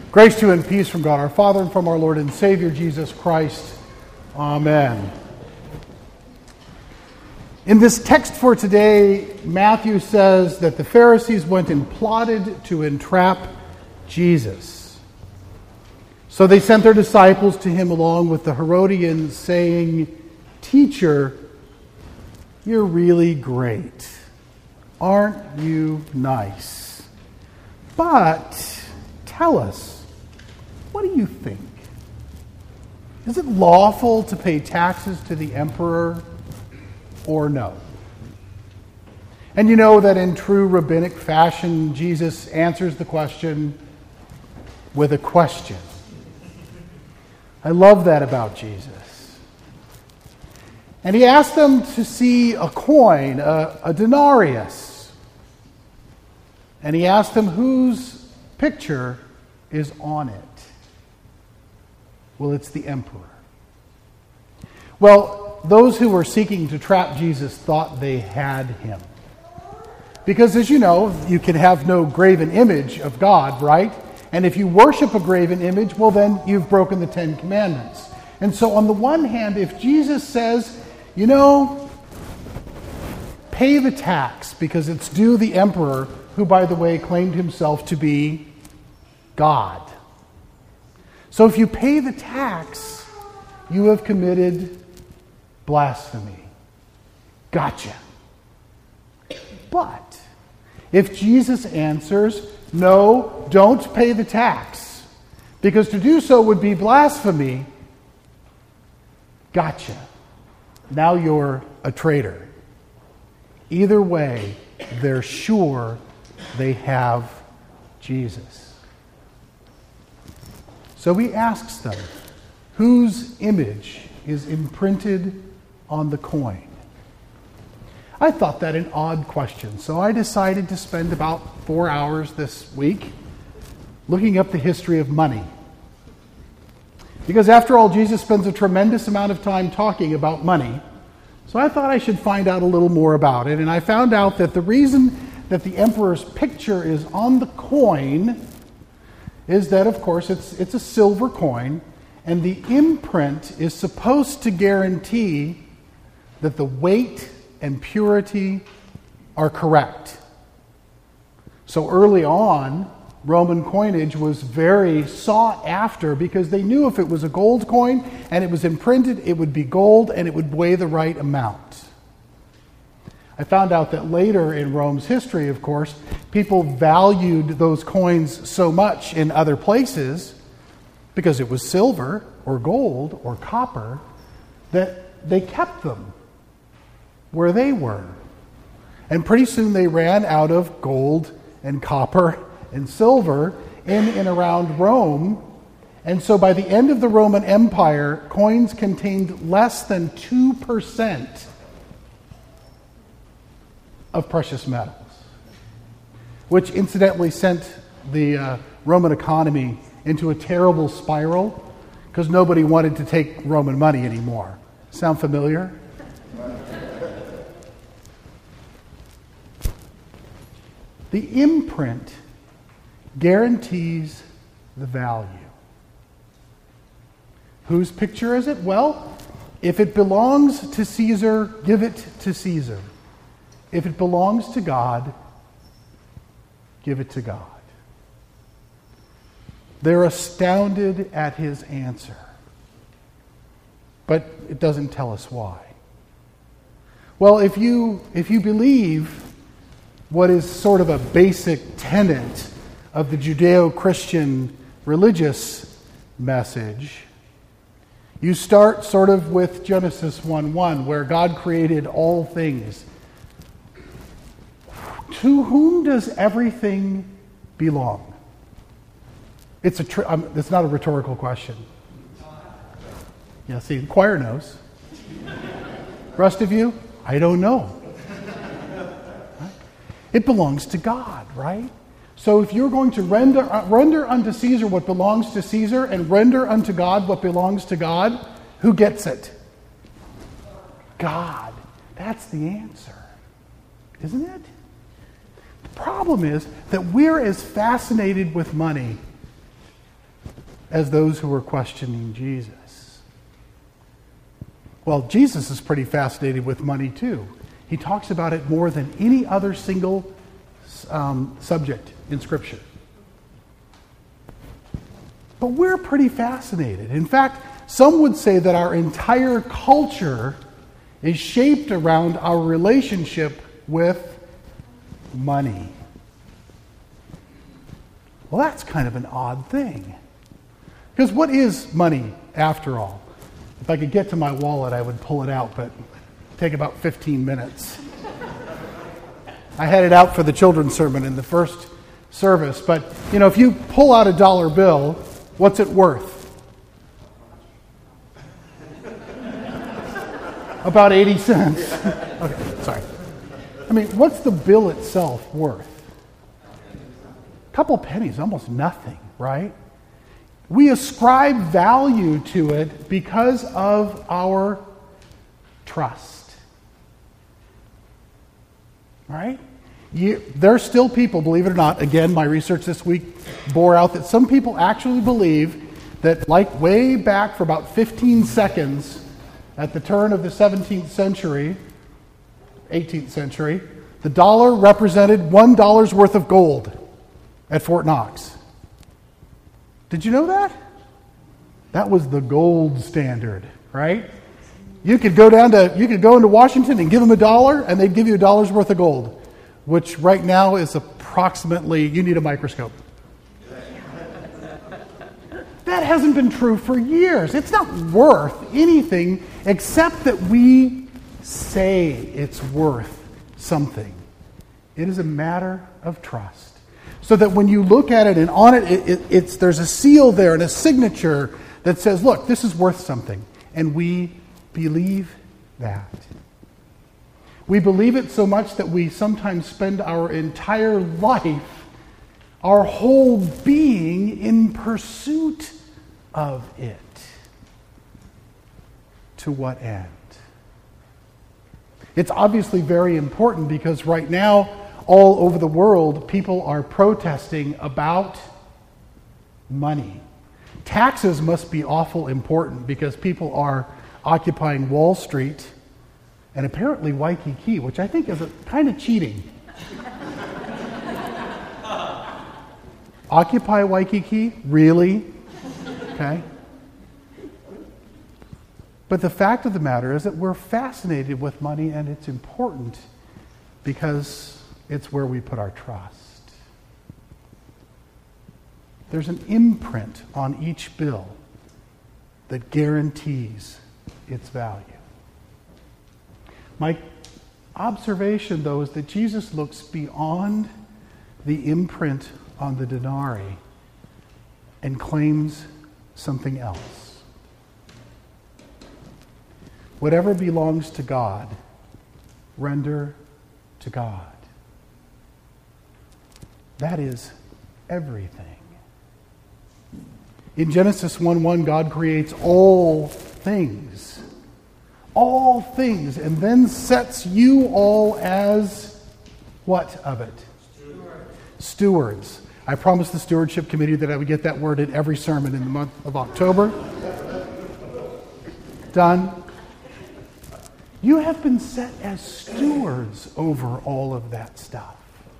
Grace to you and peace from God our Father and from our Lord and Savior Jesus Christ. Amen. In this text for today, Matthew says that the Pharisees went and plotted to entrap Jesus. So they sent their disciples to him along with the Herodians, saying, "Teacher, you're really great. Aren't you nice? But tell us, what do you think? Is it lawful to pay taxes to the emperor or no?" And you know that in true rabbinic fashion, Jesus answers the question with a question. I love that about Jesus. And he asked them to see a coin, a denarius. And he asked them whose picture is on it. Well, it's the emperor. Well, those who were seeking to trap Jesus thought they had him. Because as you know, you can have no graven image of God, right? And if you worship a graven image, well then you've broken the Ten Commandments. And so on the one hand, if Jesus says, pay the tax because it's due the emperor, who by the way claimed himself to be God. So if you pay the tax, you have committed blasphemy. Gotcha. But if Jesus answers, no, don't pay the tax, because to do so would be blasphemy, gotcha. Now you're a traitor. Either way, they're sure they have Jesus. So he asks them, whose image is imprinted on the coin? I thought that an odd question, so I decided to spend about 4 hours this week looking up the history of money. Because after all, Jesus spends a tremendous amount of time talking about money, so I thought I should find out a little more about it. And I found out that the reason that the emperor's picture is on the coin is that, of course, it's a silver coin, and the imprint is supposed to guarantee that the weight and purity are correct. So early on, Roman coinage was very sought after because they knew if it was a gold coin and it was imprinted, it would be gold and it would weigh the right amount. I found out that later in Rome's history, of course, people valued those coins so much in other places because it was silver or gold or copper that they kept them where they were. And pretty soon they ran out of gold and copper and silver in and around Rome. And so by the end of the Roman Empire, coins contained less than 2% of precious metals, which incidentally sent the Roman economy into a terrible spiral because nobody wanted to take Roman money anymore. Sound familiar? The imprint guarantees the value. Whose picture is it? Well, if it belongs to Caesar, give it to Caesar. If it belongs to God, give it to God. They're astounded at his answer. But it doesn't tell us why. Well, if you believe what is sort of a basic tenet of the Judeo-Christian religious message, you start sort of with Genesis 1:1, where God created all things. To whom does everything belong? It's not a rhetorical question. Yeah, see, the choir knows. Rest of you, I don't know. It belongs to God, right? So if you're going to render unto Caesar what belongs to Caesar and render unto God what belongs to God, who gets it? God. That's the answer, isn't it? The problem is that we're as fascinated with money as those who were questioning Jesus. Well, Jesus is pretty fascinated with money too. He talks about it more than any other single subject in Scripture. But we're pretty fascinated. In fact, some would say that our entire culture is shaped around our relationship with money. Well, that's kind of an odd thing. Because what is money, after all? If I could get to my wallet, I would pull it out, but it'd take about 15 minutes. I had it out for the children's sermon in the first service, but, if you pull out a dollar bill, what's it worth? About 80 cents. Okay, sorry. What's the bill itself worth? A couple pennies, almost nothing, right? We ascribe value to it because of our trust. Right? There are still people, believe it or not, again, my research this week bore out that some people actually believe that, like way back for about 15 seconds at the turn of the 17th century, 18th century, the dollar represented $1 worth of gold at Fort Knox. Did you know that? That was the gold standard, right? You could go into Washington and give them $1, and they'd give you $1 worth of gold, which right now is approximately, you need a microscope. That hasn't been true for years. It's not worth anything except that we say it's worth something. It is a matter of trust. So that when you look at it and on it, there's a seal there and a signature that says, look, this is worth something. And we believe that. We believe it so much that we sometimes spend our entire life, our whole being, in pursuit of it. To what end? It's obviously very important because right now, all over the world, people are protesting about money. Taxes must be awful important because people are occupying Wall Street and apparently Waikiki, which I think is kind of cheating. Occupy Waikiki? Really? Okay. But the fact of the matter is that we're fascinated with money, and it's important because it's where we put our trust. There's an imprint on each bill that guarantees its value. My observation, though, is that Jesus looks beyond the imprint on the denarii and claims something else. Whatever belongs to God, render to God. That is everything. In Genesis 1:1, God creates all things. All things, and then sets you all as what of it? Stewards. I promised the stewardship committee that I would get that word in every sermon in the month of October. Done. You have been set as stewards over all of that stuff.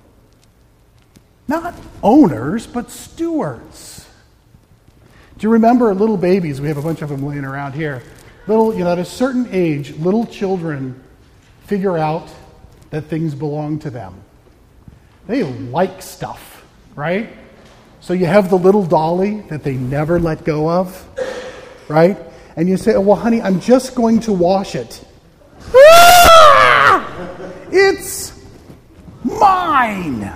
Not owners, but stewards. Do you remember little babies? We have a bunch of them laying around here. At a certain age, little children figure out that things belong to them. They like stuff, right? So you have the little dolly that they never let go of, right? And you say, well, honey, I'm just going to wash it. Ah! It's mine.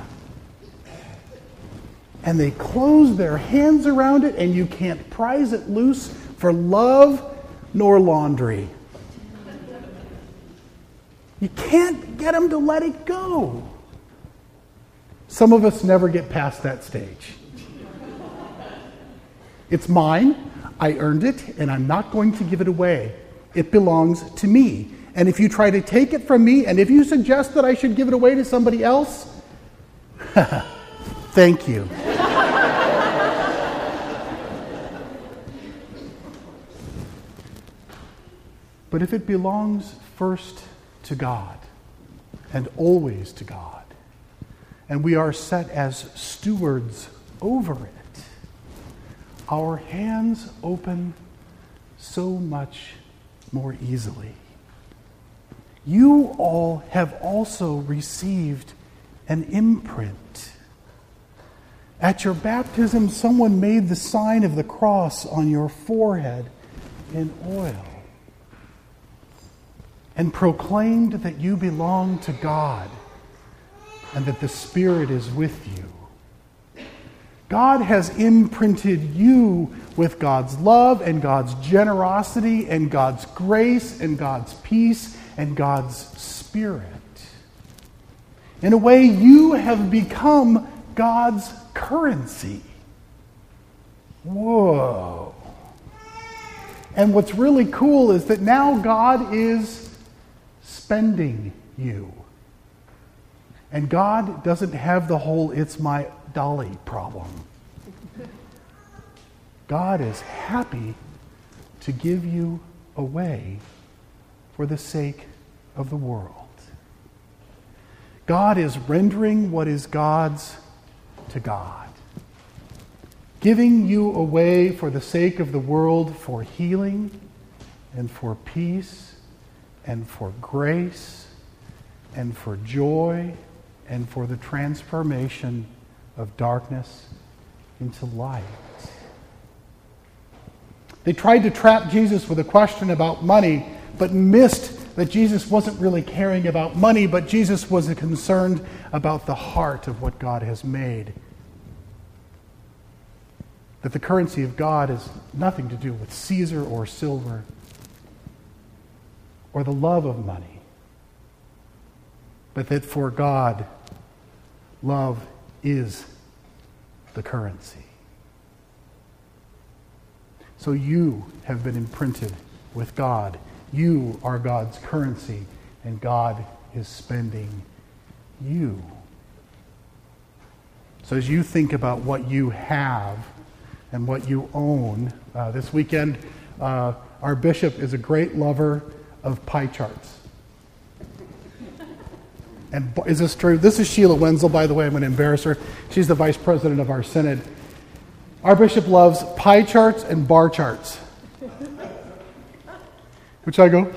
And they close their hands around it, and you can't prise it loose for love nor laundry. You can't get them to let it go. Some of us never get past that stage. It's mine. I earned it, and I'm not going to give it away. It belongs to me. And if you try to take it from me, and if you suggest that I should give it away to somebody else, thank you. But if it belongs first to God and always to God, and we are set as stewards over it, our hands open so much more easily. You all have also received an imprint. At your baptism, someone made the sign of the cross on your forehead in oil and proclaimed that you belong to God and that the Spirit is with you. God has imprinted you with God's love and God's generosity and God's grace and God's peace and God's Spirit. In a way, you have become God's currency. Whoa. And what's really cool is that now God is spending you. And God doesn't have the whole "it's my dolly" problem. God is happy to give you away for the sake of the world. God is rendering what is God's to God, giving you away for the sake of the world for healing and for peace and for grace and for joy and for the transformation of darkness into light. They tried to trap Jesus with a question about money, but missed that Jesus wasn't really caring about money, but Jesus was concerned about the heart of what God has made. That the currency of God has nothing to do with Caesar or silver or the love of money, but that for God, love is the currency. So you have been imprinted with God. You are God's currency, and God is spending you. So as you think about what you have and what you own, this weekend, our bishop is a great lover of pie charts. And is this true? This is Sheila Wenzel, by the way. I'm going to embarrass her. She's the vice president of our synod. Our bishop loves pie charts and bar charts. Which I go,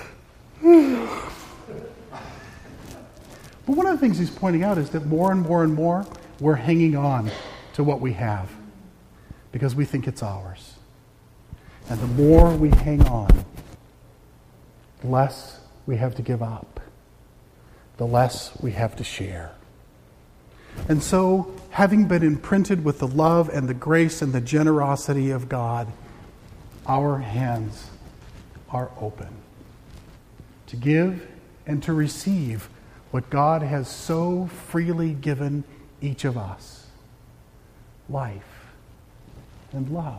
But one of the things he's pointing out is that more and more and more, we're hanging on to what we have because we think it's ours. And the more we hang on, the less we have to give up, the less we have to share. And so, having been imprinted with the love and the grace and the generosity of God, our hands are open to give and to receive what God has so freely given each of us: life and love.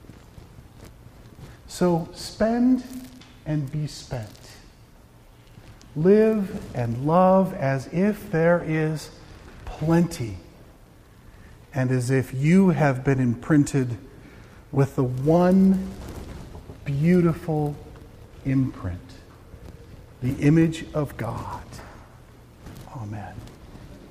So spend and be spent. Live and love as if there is plenty, and as if you have been imprinted with the one beautiful imprint, the image of God. Amen.